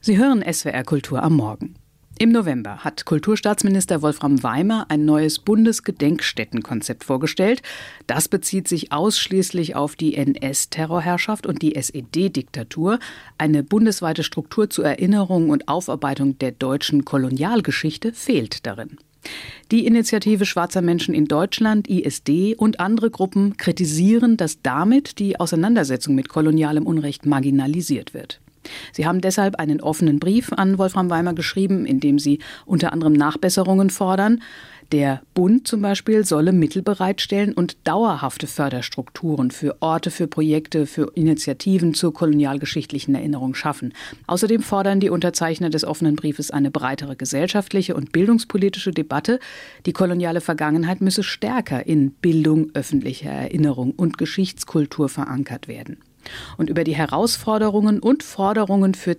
Sie hören SWR Kultur am Morgen. Im November hat Kulturstaatsminister Wolfram Weimer ein neues Bundesgedenkstättenkonzept vorgestellt. Das bezieht sich ausschließlich auf die NS-Terrorherrschaft und die SED-Diktatur. Eine bundesweite Struktur zur Erinnerung und Aufarbeitung der deutschen Kolonialgeschichte fehlt darin. Die Initiative Schwarzer Menschen in Deutschland, ISD, und andere Gruppen kritisieren, dass damit die Auseinandersetzung mit kolonialem Unrecht marginalisiert wird. Sie haben deshalb einen offenen Brief an Wolfram Weimer geschrieben, in dem sie unter anderem Nachbesserungen fordern. Der Bund zum Beispiel solle Mittel bereitstellen und dauerhafte Förderstrukturen für Orte, für Projekte, für Initiativen zur kolonialgeschichtlichen Erinnerung schaffen. Außerdem fordern die Unterzeichner des offenen Briefes eine breitere gesellschaftliche und bildungspolitische Debatte. Die koloniale Vergangenheit müsse stärker in Bildung, öffentlicher Erinnerung und Geschichtskultur verankert werden. Und über die Herausforderungen und Forderungen für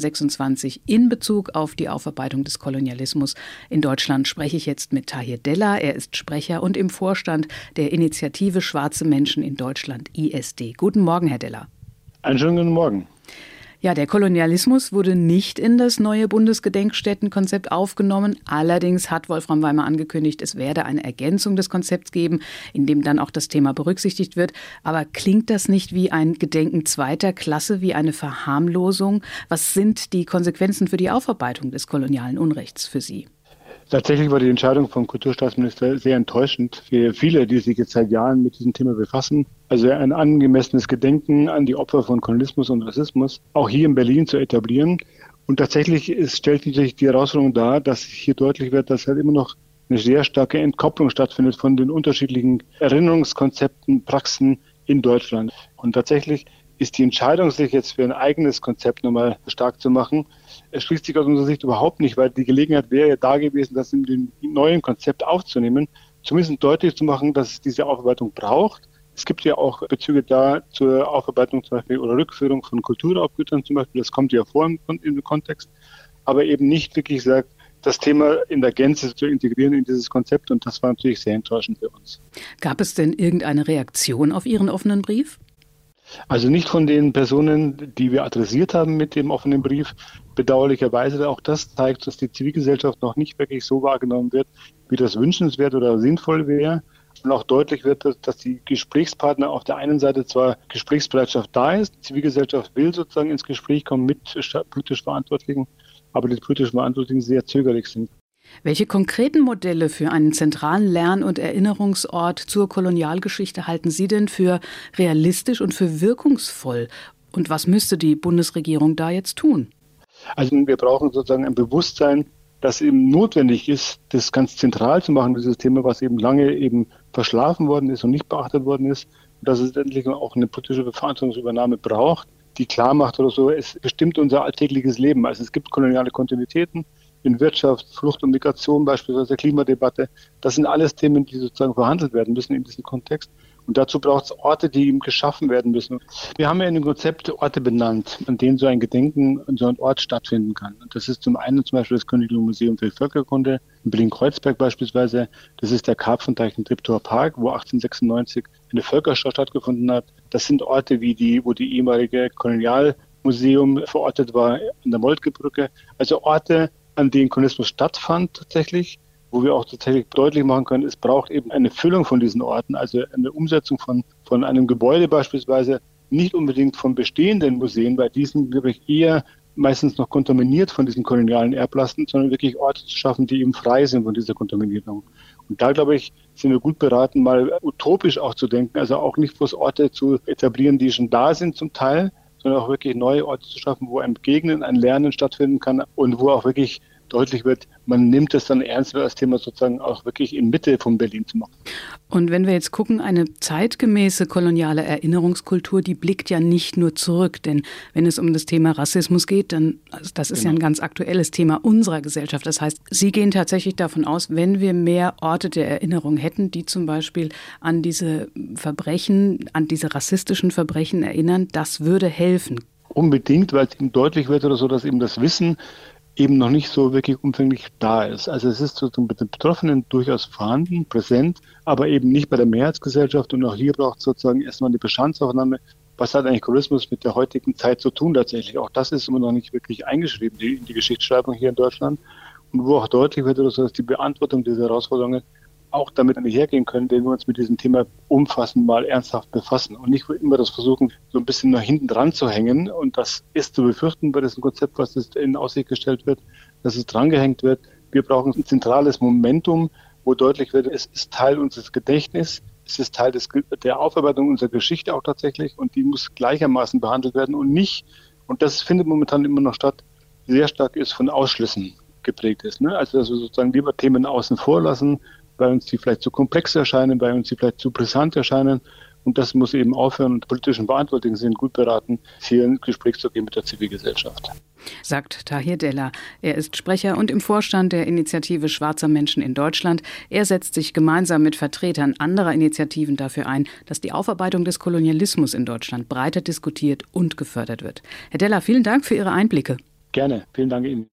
2026 in Bezug auf die Aufarbeitung des Kolonialismus in Deutschland spreche ich jetzt mit Tahir Della. Er ist Sprecher und im Vorstand der Initiative Schwarze Menschen in Deutschland, ISD. Guten Morgen, Herr Della. Einen schönen guten Morgen. Ja, der Kolonialismus wurde nicht in das neue Bundesgedenkstättenkonzept aufgenommen. Allerdings hat Wolfram Weimer angekündigt, es werde eine Ergänzung des Konzepts geben, in dem dann auch das Thema berücksichtigt wird. Aber klingt das nicht wie ein Gedenken zweiter Klasse, wie eine Verharmlosung? Was sind die Konsequenzen für die Aufarbeitung des kolonialen Unrechts für Sie? Tatsächlich war die Entscheidung vom Kulturstaatsminister sehr enttäuschend für viele, die sich jetzt seit Jahren mit diesem Thema befassen. Also ein angemessenes Gedenken an die Opfer von Kolonialismus und Rassismus auch hier in Berlin zu etablieren. Und tatsächlich stellt sich die Herausforderung dar, dass hier deutlich wird, dass halt immer noch eine sehr starke Entkopplung stattfindet von den unterschiedlichen Erinnerungskonzepten, Praxen in Deutschland. Und tatsächlich ist die Entscheidung, sich jetzt für ein eigenes Konzept nochmal stark zu machen, schließt sich aus unserer Sicht überhaupt nicht, weil die Gelegenheit wäre ja da gewesen, das in dem neuen Konzept aufzunehmen, zumindest deutlich zu machen, dass es diese Aufarbeitung braucht. Es gibt ja auch Bezüge da zur Aufarbeitung zum Beispiel oder Rückführung von Kulturraubgütern zum Beispiel, das kommt ja vor im Kontext, aber eben nicht wirklich sagt, das Thema in der Gänze zu integrieren in dieses Konzept, und das war natürlich sehr enttäuschend für uns. Gab es denn irgendeine Reaktion auf Ihren offenen Brief? Also nicht von den Personen, die wir adressiert haben mit dem offenen Brief. Bedauerlicherweise, auch das zeigt, dass die Zivilgesellschaft noch nicht wirklich so wahrgenommen wird, wie das wünschenswert oder sinnvoll wäre. Und auch deutlich wird, dass die Gesprächspartner auf der einen Seite zwar Gesprächsbereitschaft da ist, die Zivilgesellschaft will sozusagen ins Gespräch kommen mit politisch Verantwortlichen, aber die politisch Verantwortlichen sehr zögerlich sind. Welche konkreten Modelle für einen zentralen Lern- und Erinnerungsort zur Kolonialgeschichte halten Sie denn für realistisch und für wirkungsvoll? Und was müsste die Bundesregierung da jetzt tun? Also wir brauchen sozusagen ein Bewusstsein, dass eben notwendig ist, das ganz zentral zu machen, dieses Thema, was eben lange eben verschlafen worden ist und nicht beachtet worden ist, und dass es endlich auch eine politische Verantwortungsübernahme braucht, die klar macht oder so, es bestimmt unser alltägliches Leben. Also es gibt koloniale Kontinuitäten in Wirtschaft, Flucht und Migration beispielsweise, Klimadebatte. Das sind alles Themen, die sozusagen verhandelt werden müssen in diesem Kontext. Und dazu braucht es Orte, die eben geschaffen werden müssen. Wir haben ja in dem Konzept Orte benannt, an denen so ein Gedenken an so einem Ort stattfinden kann. Und das ist zum einen zum Beispiel das Königliche Museum für Völkerkunde in Berlin-Kreuzberg beispielsweise. Das ist der Karpfenteich in Treptower Park, wo 1896 eine Völkerschau stattgefunden hat. Das sind Orte wie wo die ehemalige Kolonialmuseum verortet war an der Moltkebrücke. Also Orte, an denen Kolonialismus stattfand tatsächlich, wo wir auch tatsächlich deutlich machen können, es braucht eben eine Füllung von diesen Orten, also eine Umsetzung von einem Gebäude beispielsweise, nicht unbedingt von bestehenden Museen, weil die sind wirklich eher meistens noch kontaminiert von diesen kolonialen Erblasten, sondern wirklich Orte zu schaffen, die eben frei sind von dieser Kontaminierung. Und da, glaube ich, sind wir gut beraten, mal utopisch auch zu denken, also auch nicht bloß Orte zu etablieren, die schon da sind zum Teil, sondern auch wirklich neue Orte zu schaffen, wo ein Begegnen, ein Lernen stattfinden kann und wo auch wirklich deutlich wird, man nimmt es dann ernst, das Thema sozusagen auch wirklich in Mitte von Berlin zu machen. Und wenn wir jetzt gucken, eine zeitgemäße koloniale Erinnerungskultur, die blickt ja nicht nur zurück, denn wenn es um das Thema Rassismus geht, dann, also das ist ja ein ganz aktuelles Thema unserer Gesellschaft. Das heißt, Sie gehen tatsächlich davon aus, wenn wir mehr Orte der Erinnerung hätten, die zum Beispiel an diese Verbrechen, an diese rassistischen Verbrechen erinnern, das würde helfen. Unbedingt, weil es eben deutlich wird oder so, dass eben das Wissen eben noch nicht so wirklich umfänglich da ist. Also es ist sozusagen bei den Betroffenen durchaus vorhanden, präsent, aber eben nicht bei der Mehrheitsgesellschaft. Und auch hier braucht es sozusagen erstmal eine Bestandsaufnahme was hat eigentlich Kolonialismus mit der heutigen Zeit zu tun tatsächlich. Auch das ist immer noch nicht wirklich eingeschrieben in die Geschichtsschreibung hier in Deutschland. Und wo auch deutlich wird, dass die Beantwortung dieser Herausforderungen auch damit einhergehen können, wenn wir uns mit diesem Thema umfassend mal ernsthaft befassen und nicht immer das versuchen, so ein bisschen nach hinten dran zu hängen. Und das ist zu befürchten bei diesem Konzept, was jetzt in Aussicht gestellt wird, dass es drangehängt wird. Wir brauchen ein zentrales Momentum, wo deutlich wird, es ist Teil unseres Gedächtnisses, es ist Teil der Aufarbeitung unserer Geschichte auch tatsächlich und die muss gleichermaßen behandelt werden und nicht, und das findet momentan immer noch statt, sehr stark ist von Ausschlüssen geprägt ist. Ne? Also dass wir sozusagen lieber Themen außen vor lassen, weil uns die vielleicht zu komplex erscheinen, weil uns die vielleicht zu brisant erscheinen. Und das muss eben aufhören und politischen Verantwortlichen sind gut beraten, hier ins Gespräch zu gehen mit der Zivilgesellschaft. Sagt Tahir Della. Er ist Sprecher und im Vorstand der Initiative Schwarzer Menschen in Deutschland. Er setzt sich gemeinsam mit Vertretern anderer Initiativen dafür ein, dass die Aufarbeitung des Kolonialismus in Deutschland breiter diskutiert und gefördert wird. Herr Della, vielen Dank für Ihre Einblicke. Gerne. Vielen Dank Ihnen.